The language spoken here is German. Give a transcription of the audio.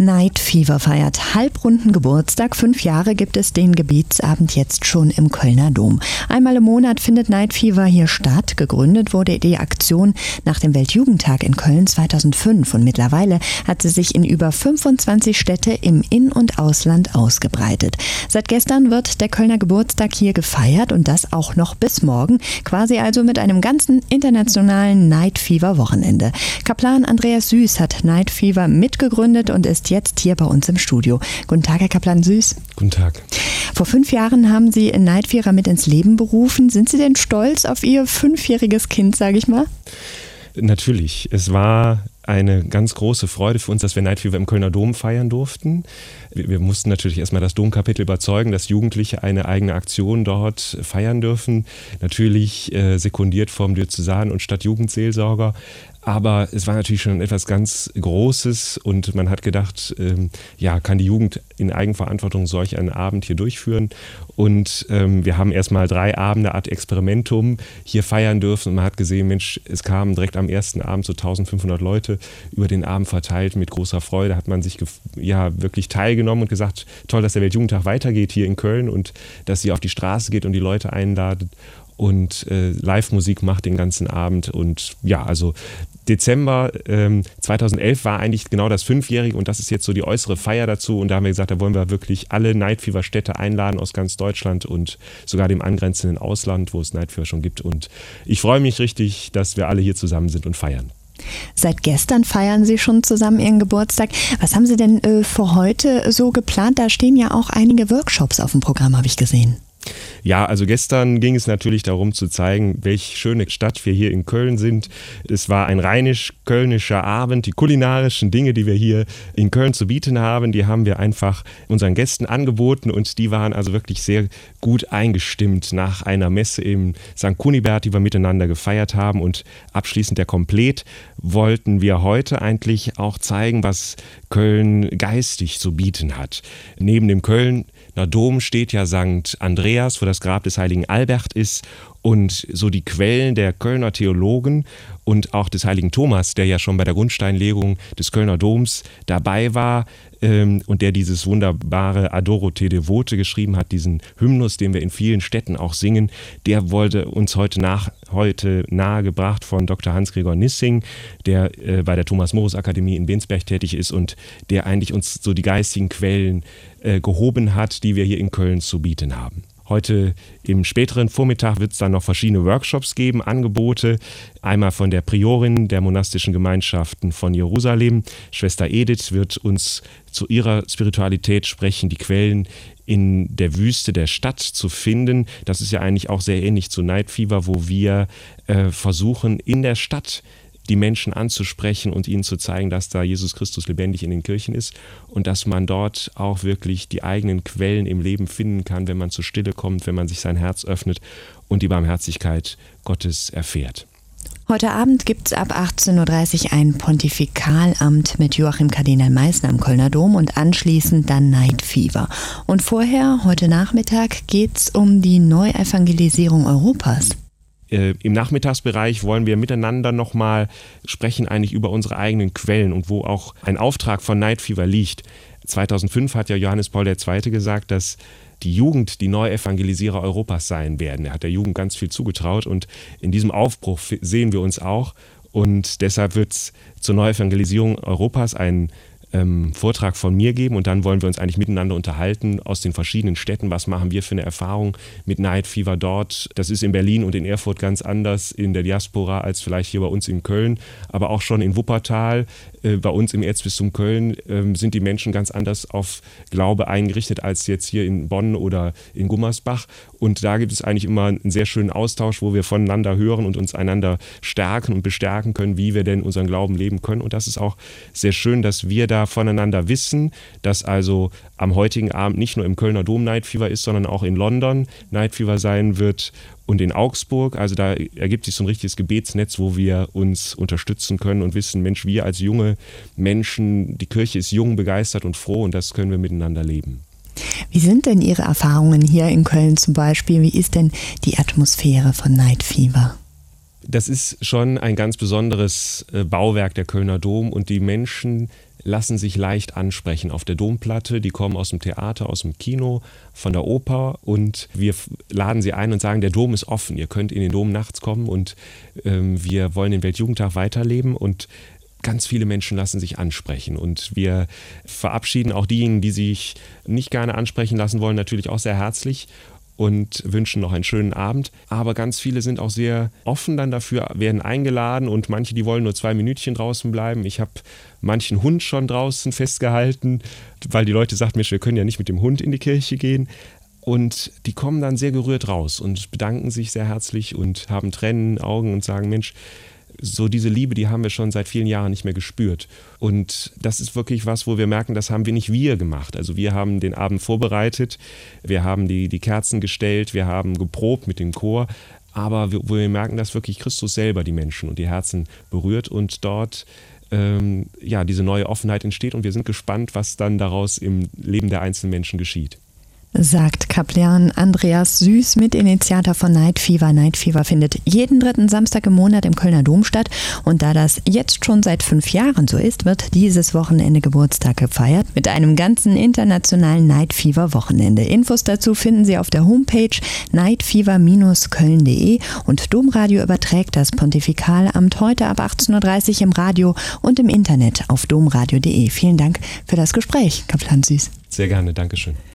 Night Fever feiert halbrunden Geburtstag. 5 Jahre gibt es den Gebetsabend jetzt schon im Kölner Dom. Einmal im Monat findet Night Fever hier statt. Gegründet wurde die Aktion nach dem Weltjugendtag in Köln 2005 und mittlerweile hat sie sich in über 25 Städte im In- und Ausland ausgebreitet. Seit gestern wird der Kölner Geburtstag hier gefeiert und das auch noch bis morgen, quasi also mit einem ganzen internationalen Night Fever Wochenende. Kaplan Andreas Süß hat Night Fever mitgegründet und ist jetzt hier bei uns im Studio. Guten Tag, Herr Kaplan Süß. Guten Tag. Vor 5 Jahren haben Sie Night Fever mit ins Leben berufen. Sind Sie denn stolz auf Ihr 5-jähriges Kind, sage ich mal? Natürlich. Es war eine ganz große Freude für uns, dass wir Night Fever im Kölner Dom feiern durften. Wir mussten natürlich erstmal das Domkapitel überzeugen, dass Jugendliche eine eigene Aktion dort feiern dürfen. Natürlich sekundiert vom Diözesan- und Stadtjugendseelsorger. Aber es war natürlich schon etwas ganz Großes und man hat gedacht, kann die Jugend in Eigenverantwortung solch einen Abend hier durchführen? Und wir haben erstmal 3 Abende Art Experimentum hier feiern dürfen und man hat gesehen, Mensch, es kamen direkt am ersten Abend so 1500 Leute über den Abend verteilt. Mit großer Freude hat man sich wirklich teilgenommen und gesagt, toll, dass der Weltjugendtag weitergeht hier in Köln und dass sie auf die Straße geht und die Leute einladet und Live-Musik macht den ganzen Abend. Und ja, also Dezember 2011 war eigentlich genau das 5-Jährige und das ist jetzt so die äußere Feier dazu. Und da haben wir gesagt, da wollen wir wirklich alle Night Fever Städte einladen aus ganz Deutschland und sogar dem angrenzenden Ausland, wo es Night Fever schon gibt. Und ich freue mich richtig, dass wir alle hier zusammen sind und feiern. Seit gestern feiern Sie schon zusammen Ihren Geburtstag. Was haben Sie denn für heute so geplant? Da stehen ja auch einige Workshops auf dem Programm, habe ich gesehen. Ja, also gestern ging es natürlich darum zu zeigen, welche schöne Stadt wir hier in Köln sind. Es war ein rheinisch-kölnischer Abend. Die kulinarischen Dinge, die wir hier in Köln zu bieten haben, die haben wir einfach unseren Gästen angeboten und die waren also wirklich sehr gut eingestimmt nach einer Messe im St. Kunibert, die wir miteinander gefeiert haben. Und abschließend der Komplett wollten wir heute eigentlich auch zeigen, was Köln geistig zu bieten hat. Neben dem Kölner Dom steht ja St. Andreas, wo das Grab des heiligen Albert ist und so die Quellen der Kölner Theologen und auch des heiligen Thomas, der ja schon bei der Grundsteinlegung des Kölner Doms dabei war und der dieses wunderbare Adoro te Devote geschrieben hat, diesen Hymnus, den wir in vielen Städten auch singen, der wurde uns heute nahegebracht von Dr. Hans-Gregor Nissing, der bei der Thomas-Morus-Akademie in Bensberg tätig ist und der eigentlich uns so die geistigen Quellen gehoben hat, die wir hier in Köln zu bieten haben. Heute im späteren Vormittag wird es dann noch verschiedene Workshops geben, Angebote. Einmal von der Priorin der monastischen Gemeinschaften von Jerusalem. Schwester Edith wird uns zu ihrer Spiritualität sprechen, die Quellen in der Wüste der Stadt zu finden. Das ist ja eigentlich auch sehr ähnlich zu Night Fever, wo wir versuchen, in der Stadt die Menschen anzusprechen und ihnen zu zeigen, dass da Jesus Christus lebendig in den Kirchen ist und dass man dort auch wirklich die eigenen Quellen im Leben finden kann, wenn man zur Stille kommt, wenn man sich sein Herz öffnet und die Barmherzigkeit Gottes erfährt. Heute Abend gibt es ab 18.30 Uhr ein Pontifikalamt mit Joachim Kardinal Meissner im Kölner Dom und anschließend dann Night Fever. Und vorher, heute Nachmittag, geht es um die Neuevangelisierung Europas. Im Nachmittagsbereich wollen wir miteinander nochmal sprechen eigentlich über unsere eigenen Quellen und wo auch ein Auftrag von Night Fever liegt. 2005 hat ja Johannes Paul II. Gesagt, dass die Jugend die Neuevangelisierer Europas sein werden. Er hat der Jugend ganz viel zugetraut und in diesem Aufbruch sehen wir uns auch. Und deshalb wird es zur Neuevangelisierung Europas einen Vortrag von mir geben und dann wollen wir uns eigentlich miteinander unterhalten aus den verschiedenen Städten. Was machen wir für eine Erfahrung mit Night Fever dort? Das ist in Berlin und in Erfurt ganz anders in der Diaspora als vielleicht hier bei uns in Köln, aber auch schon in Wuppertal. Bei uns im Erzbistum Köln sind die Menschen ganz anders auf Glaube eingerichtet als jetzt hier in Bonn oder in Gummersbach. Und da gibt es eigentlich immer einen sehr schönen Austausch, wo wir voneinander hören und uns einander stärken und bestärken können, wie wir denn unseren Glauben leben können. Und das ist auch sehr schön, dass wir da voneinander wissen, dass also am heutigen Abend nicht nur im Kölner Dom Night Fever ist, sondern auch in London Night Fever sein wird und in Augsburg. Also da ergibt sich so ein richtiges Gebetsnetz, wo wir uns unterstützen können und wissen, Mensch, wir als junge Menschen, die Kirche ist jung, begeistert und froh und das können wir miteinander leben. Wie sind denn Ihre Erfahrungen hier in Köln zum Beispiel? Wie ist denn die Atmosphäre von Night Fever? Das ist schon ein ganz besonderes Bauwerk, der Kölner Dom, und die Menschen lassen sich leicht ansprechen auf der Domplatte. Die kommen aus dem Theater, aus dem Kino, von der Oper und wir laden sie ein und sagen, der Dom ist offen. Ihr könnt in den Dom nachts kommen und wir wollen den Weltjugendtag weiterleben und ganz viele Menschen lassen sich ansprechen und wir verabschieden auch diejenigen, die sich nicht gerne ansprechen lassen wollen, natürlich auch sehr herzlich und wünschen noch einen schönen Abend. Aber ganz viele sind auch sehr offen dann dafür, werden eingeladen und manche, die wollen nur 2 Minütchen draußen bleiben. Ich habe manchen Hund schon draußen festgehalten, weil die Leute sagten, Mensch, wir können ja nicht mit dem Hund in die Kirche gehen. Und die kommen dann sehr gerührt raus und bedanken sich sehr herzlich und haben Tränen in den Augen und sagen, Mensch, so diese Liebe, die haben wir schon seit vielen Jahren nicht mehr gespürt. Und das ist wirklich was, wo wir merken, das haben wir nicht wir gemacht. Also wir haben den Abend vorbereitet, wir haben die Kerzen gestellt, wir haben geprobt mit dem Chor. Aber wo wir merken, dass wirklich Christus selber die Menschen und die Herzen berührt und dort diese neue Offenheit entsteht. Und wir sind gespannt, was dann daraus im Leben der einzelnen Menschen geschieht. Sagt Kaplan Andreas Süß, Mitinitiator von Night Fever. Night Fever findet jeden 3. Samstag im Monat im Kölner Dom statt. Und da das jetzt schon seit 5 Jahren so ist, wird dieses Wochenende Geburtstag gefeiert mit einem ganzen internationalen Night Fever Wochenende. Infos dazu finden Sie auf der Homepage nightfever-köln.de und Domradio überträgt das Pontifikalamt heute ab 18.30 Uhr im Radio und im Internet auf domradio.de. Vielen Dank für das Gespräch, Kaplan Süß. Sehr gerne, Dankeschön.